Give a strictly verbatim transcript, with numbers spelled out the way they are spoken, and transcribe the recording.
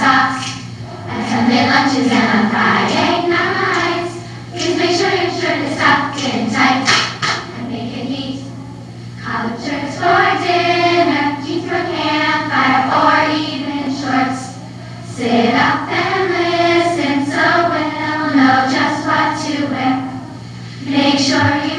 socks, and Sunday lunches and on Friday nights. Please make sure your shirt is tucked in tight and make it neat. Collared shirts for dinner, jeans for campfire, or even shorts. Sit up and listen so we'll know just what to wear. Make sure you